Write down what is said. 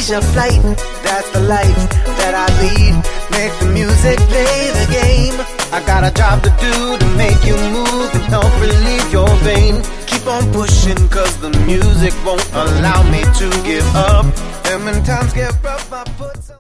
leisure flight. That's the life that I lead. Make the music, play the game. I got a job to do to make you move and help relieve your pain. Keep on pushing cause the music won't allow me to give up. And when times get rough I put some